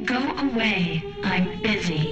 Go away. I'm busy.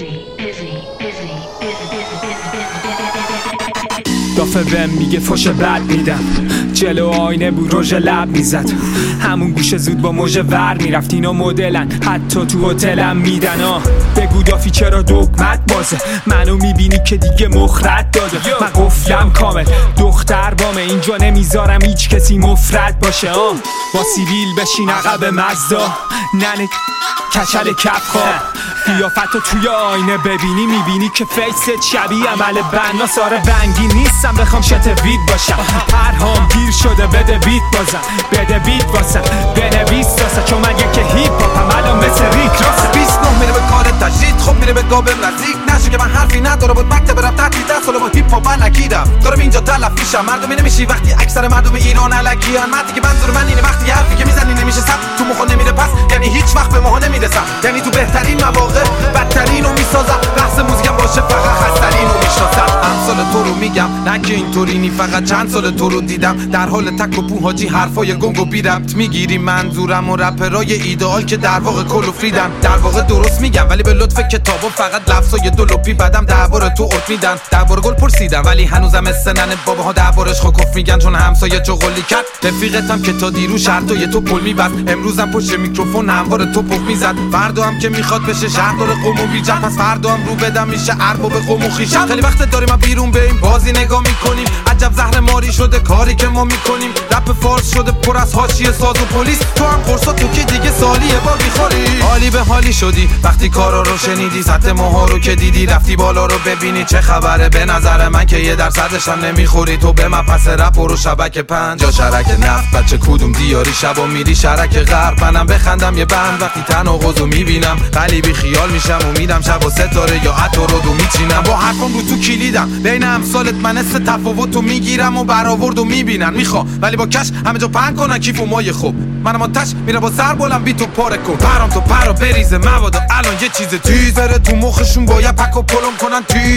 دافه بهم میگه فش بد میدم، جلو آینه بود رژ لب میزد، همون گوشه زود با موژه ور میرفت. اینا مدلن حتی تو هتلم میدن. بگو دافی چرا دگمت بازه، منو میبینی که دیگه مخرد داده. من قفلم کامل، دختر بامه، اینجا نمیذارم هیچ کسی مفرد باشه. با سیویل بشین عقب مزدا، ننه کچل کف خواب. قیافتو توی آینه ببینی میبینی که فیست شبیه عمل بنا. ساره بنگی نیستم بخوام شتوید باشم، پرهام گیر شده بده بیت بازم، بده بیت واسم بنویس راسه، چون من یکی هیپ هاپم الان مثل ریک راسه. 29 میره به کار تجدید، خب میره به گابم نزدیک نشه که من حرفی نداره بود مکتب رفت تحتید دست ساله با هیپ هاپ نکیدم. دارم اینجا تلف میشم، مردمی نمیشی وقتی اکثر مردم ایران الکیان. مردی که منظور من اینه وقتی حرفی که میزنی نمیشه سب تو مخ نمیره پس، یعنی هیچ وقت به ماها نمیرسم. یعنی تو بهترین مواقع بدترینو میسازم، بحث موزیکم باشه فقط خسترینو میشناسم. امثال تو رو میگم نه که اینطوری نی، فقط چند سال تو رو دیدم در حال تک و پو حاجی حرفای گنگ و بی ربط میگیری منظورم و رپرای ایدئال که در واقع کل و فریدن. در واقع درست میگم ولی به لطف کتابو فقط لفظای دو لپی بدم درباره تو عرف میدن. درباره گل پرسیدم ولی هنوزم استنن باباها دربارش خوکف میگن، چون همسایه چغلی کرد. رفیقتم که تا دیرو شرطای تو پل میبست، امروزم پشت میکروفون همواره تو پف میزد. فردا هم که میخواد بشه شهر داره قوم و بیجم، پس فردا هم رو بدم میشه ارباب قوم و خویشم. خیلی وقت داریم ما بیرون به این بازی نگاه میکنیم، عجب زهر ماری شده کاری که ما میکنیم. رپ فارس شده پر از حاشیه ساز و پلیس، تو هم قرصا تو که دیگه سالیه بار میخوری. حالی به حالی شدی وقتی کارا رو شنیدی، سطح ماها رو که دیدی رفتی بالا رو ببینی چه خبره. به نظر من که 1% هم نمیخوری تو به من، پس رپ رو شبکه 5 یا شرک نفت. بچه کدوم دیاری شبا میری شرک غرب، منم بخندم یه بند وقتی تناقضو میبینم. قلیبی خیال میشم و میرم شب و ستاره یا عطر رو میچینم. با حرفم رو تو کلیدم بین امثالت من است تفاوتو میگیرم و برآورد و میبینن. میخوا ولی با کش همه جا پهن کنن کیف و مایه. خوب منم آتش میره با سر بلند بی تو پاره کن، پرام تو پرا بریزه مواد الان یه چیز تیز بره تو مخشون. باید پک و پلم کنن تیز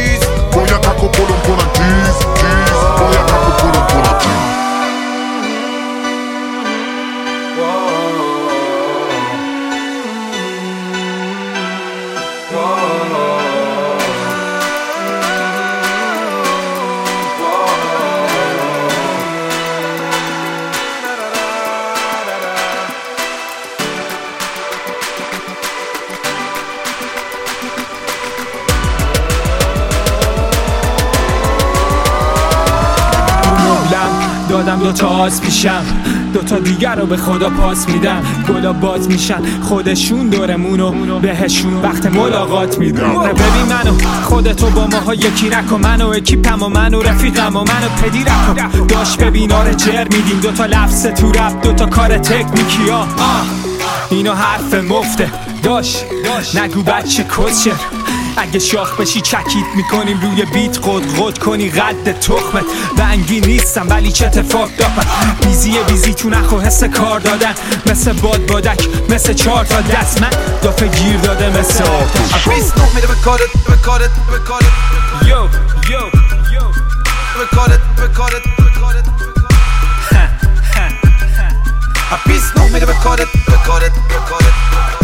باید پک و پلم کنن تیز باید پک و پلم کنن تیز. دادم 2 تا آس پیشم، 2 تا دیگر رو به خدا پاس میدم. گلا باز میشن خودشون دورمونو بهشون وقت ملاقات میدم. ببین منو خودتو با ماها یکی نکن، منو اکیپم و منو رفیقم و منو پدی رکن. داش ببین آره جر میدیم 2 تا لفظ تو رپ 2 تا کار تکنیکی ها. اینو حرف مفته داش نگو بچه کسچه. اگه شاخ بشی چکیت میکنیم روی بیت قد کنی قد تخمت. بنگی نیستم ولی چه اتفاق داپن، بیزی تو نخو حس کار دادن. مثل بادک مثل 4 تا دست من دافه گیر داده مثل آتش. 29 میره به کارت یو به کارت 29 میره به کارت